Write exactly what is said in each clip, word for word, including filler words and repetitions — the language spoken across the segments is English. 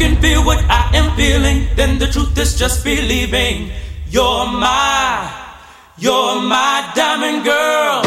can feel what I am feeling, then the truth is just believing. You're my, you're my diamond girl.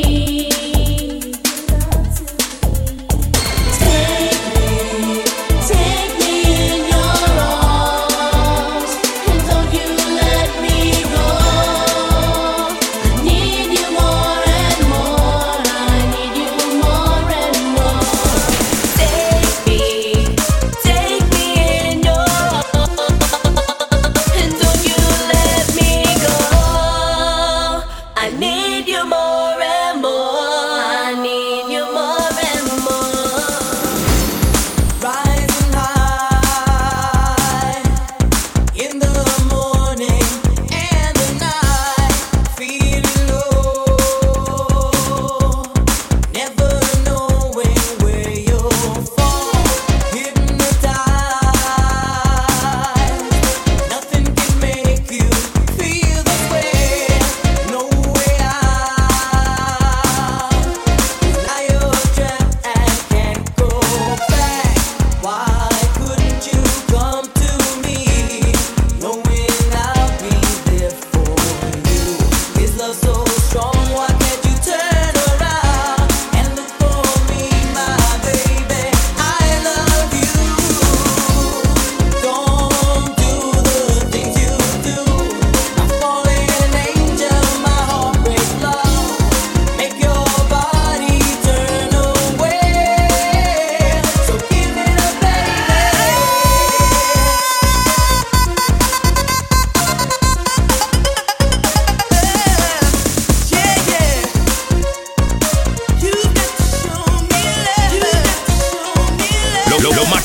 Take me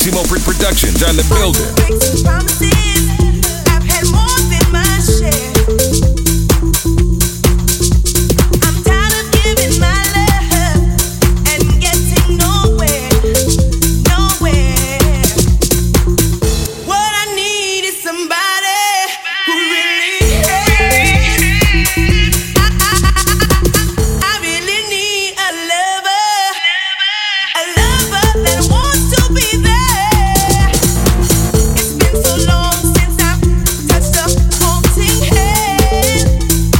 Maximo Productions on the building. I've had more than my share. I'm tired of giving my love and getting nowhere, nowhere. What I need is somebody who really cares. I, I, I, I really need a lover, a lover that wants to be there. It's been so long since I've touched a haunting hand.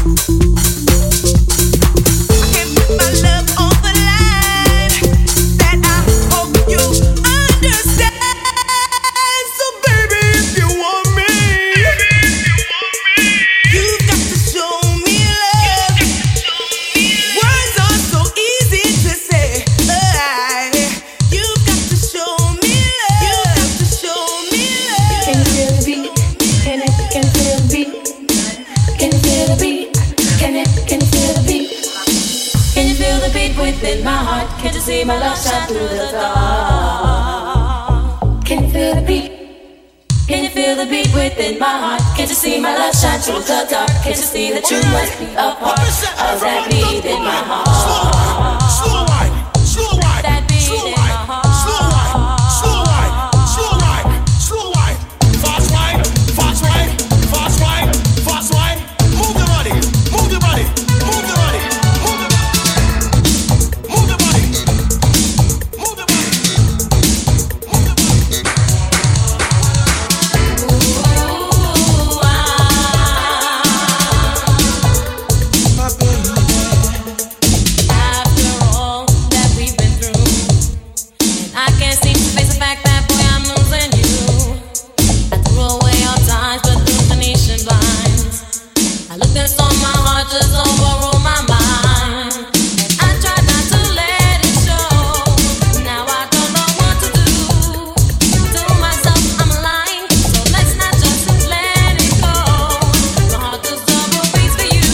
I can't put my love on the line. That I hope you understand. So baby, if you want me, you've got to show me love. Words are so easy to say. I, you've got to show me love. You've got to show me love. Can you feel the beat? Can it? Can you feel the beat? Can you feel the beat? Can it? Can you feel the beat? Can you feel the beat within my heart? Can't you see my love shine through the dark? Can you feel the beat? Can you feel the beat within my heart? Can't you see my love shine through the dark? Can't you see that you must be a part of that beat in my heart? Slow wine, slow wine, That beat slow in wine, my heart. slow wine, slow wine, slow wine, slow wine, fast wine, fast wine, fast wine, fast wine. Move the body, move the body, move the body, move the body, move the body, move the body, move the body. Ooh, ah. After all that we've been through, and I can't seem to face the fact that boy I'm losing you. I threw away all ties, but through Venetian blinds, I looked and saw my heart just overrule my mind, and I tried not to let it show. Now I don't know what to do. To myself I'm lying, so let's not just let it go. My heart just double beats for you.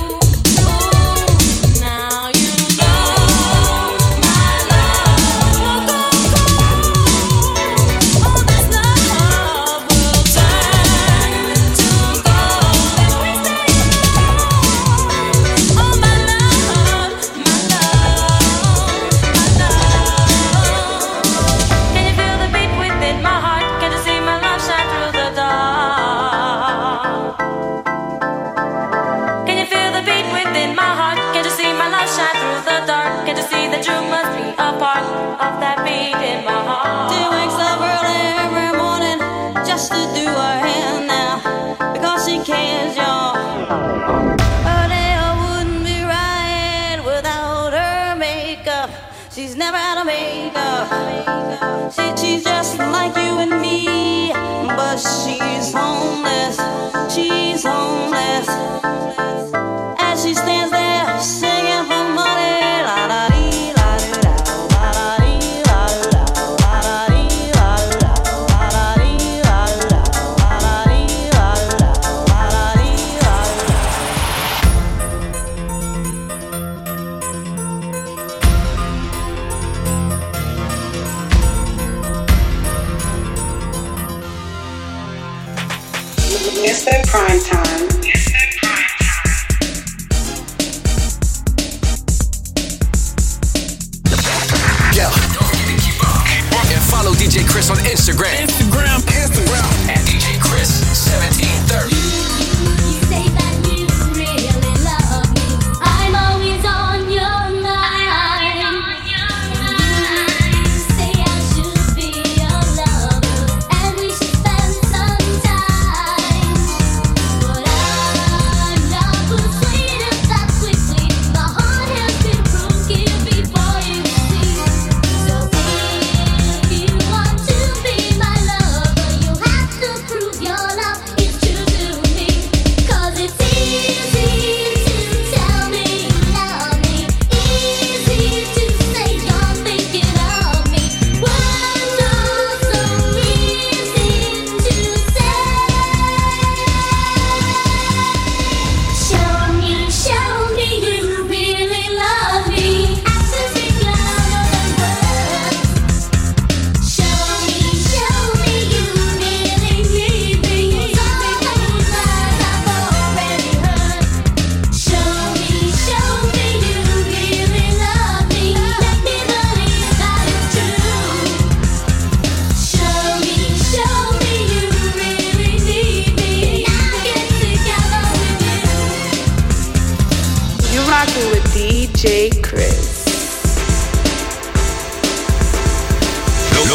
Ooh, now you know my love will go cold. All this love will turn to gold if we stay alone. Oh my love, my love, my love. Can you feel the beat within my heart? Can you see my love shine through the dark? Can you feel the beat within my heart? Can you see my love shine through the dark? Can you see that you must be a part of that beat in my heart? She wakes up early every morning just to do her hair now because she cares, y'all. Her day wouldn't be right without her makeup. She's never had a makeup. She, she's just like you and me, but she's homeless. She's homeless. As she stands there singing for money, la da dee, la doo da, la da dee, la doo da, la da dee, la doo da, la da dee, la doo da, la da dee, la doo da, la da dee, la doo da. It's that prime time. Yeah. And follow D J Chris on Instagram. Instagram. Instagram. At D J Chris seventeen thirty. You say that you really love me. I'm always on your mind. You say I should be your lover, and we should spend some time. But I'm not persuaded that quickly. My heart has been broken before you see. So if you want to be my lover,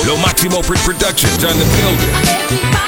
Lo Maximo Productions on the building.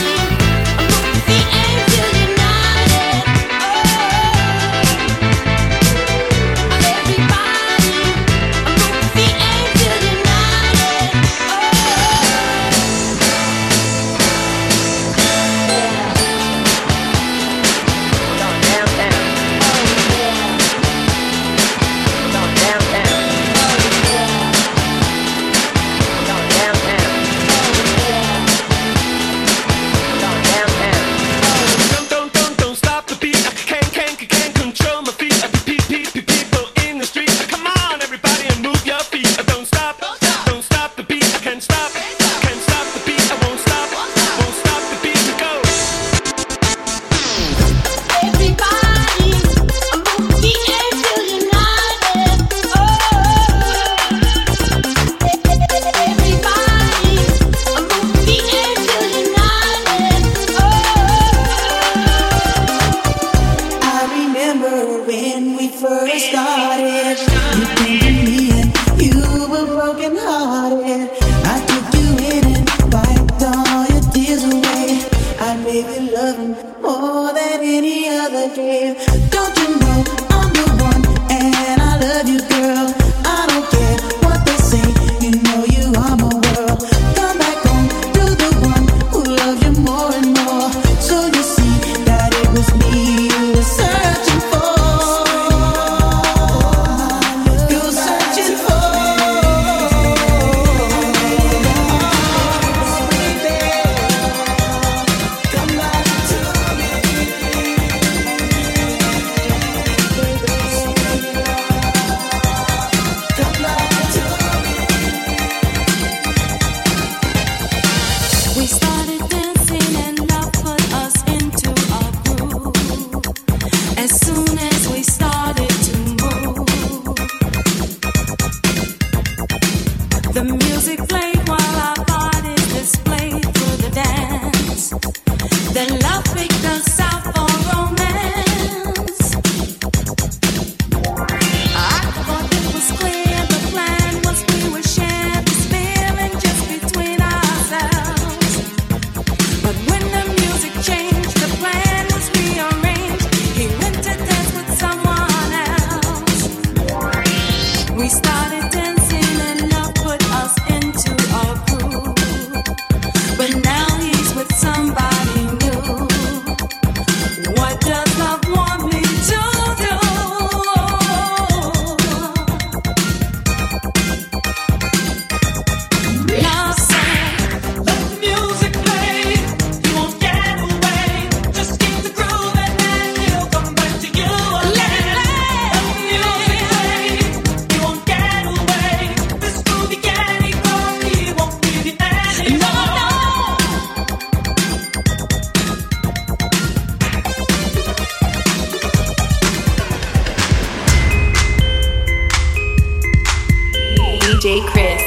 D J Chris.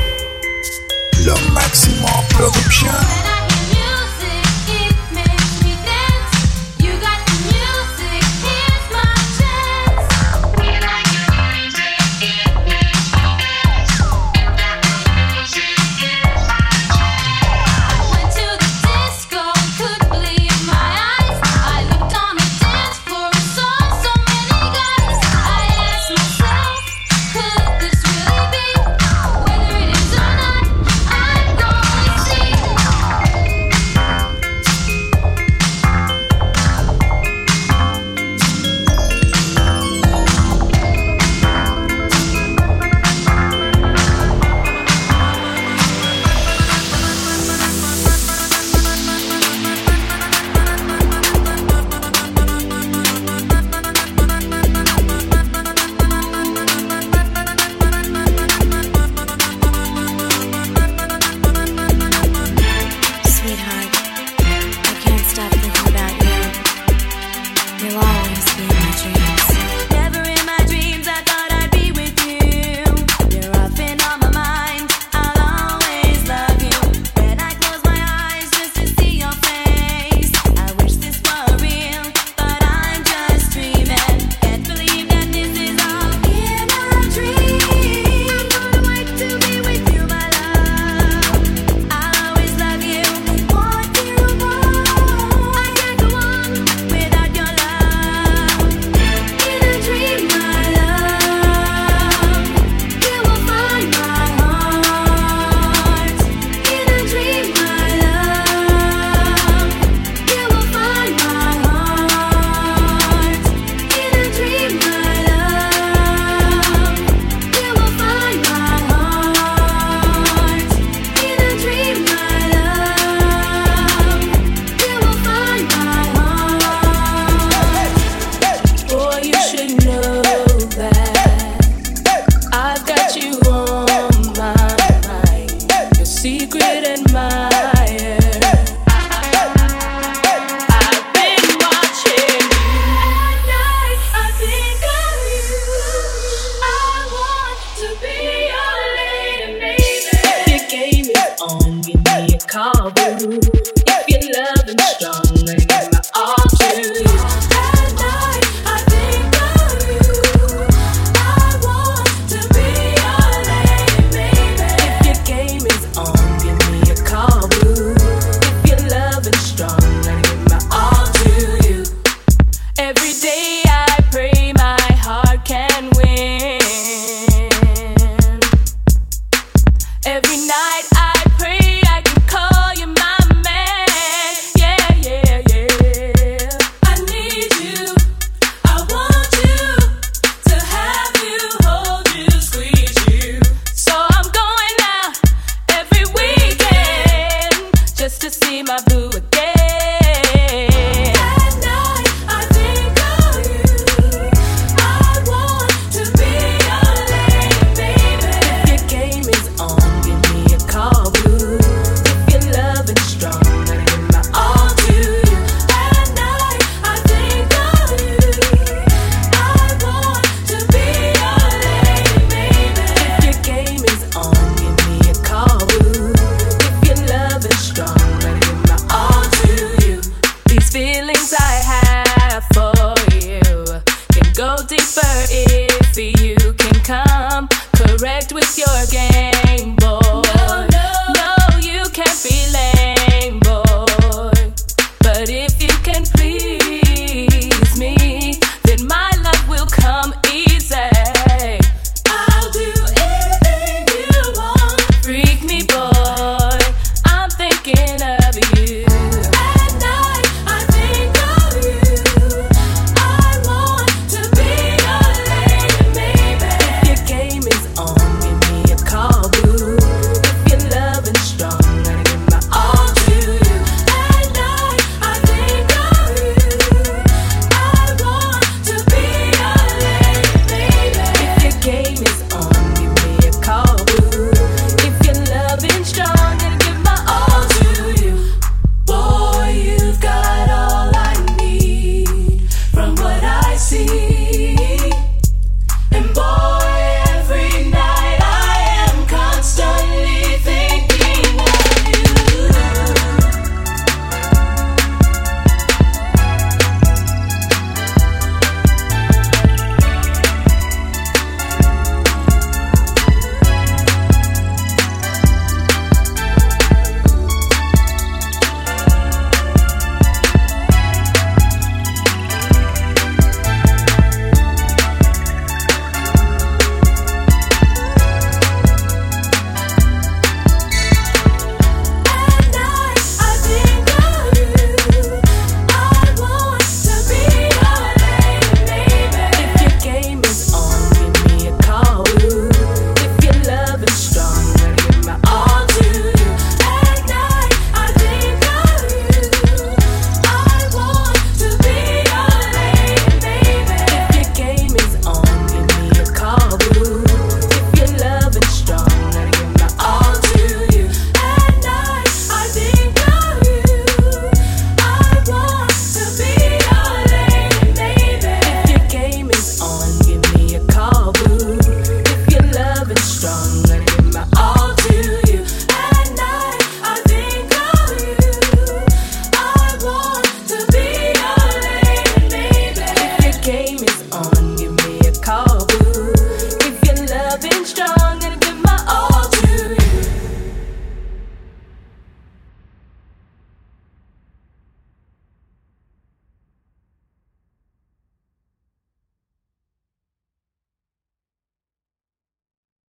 Lo Máximo Producción. Whether it is or not, I'm going to see. secret admirer. I've been watching you. At night, I think of you. I want to be your lady, baby. If your game is on, give me a call, boo. If you're loving strong, then give my all to you. At night, I think of you. I want to be your lady, baby. If your game is on, give me a call, boo. If you're loving strong, then give my all to you. Every day I pray my heart can win. Every night I pray I can call you my man. Yeah, yeah, yeah. I need you. I want you to have you, hold you, squeeze you. So I'm going out every weekend just to see my boo again. At night I think of you. I want to be your lady, baby. If your game is on, give me a call, boo. If you're loving strong, then give my all to you. At night I think of you. I want to be your lady, baby. If your game is on, give me a call, boo. If you're loving strong, then give my all to you. These feelings I have for you can go deeper if you can come correct with your game.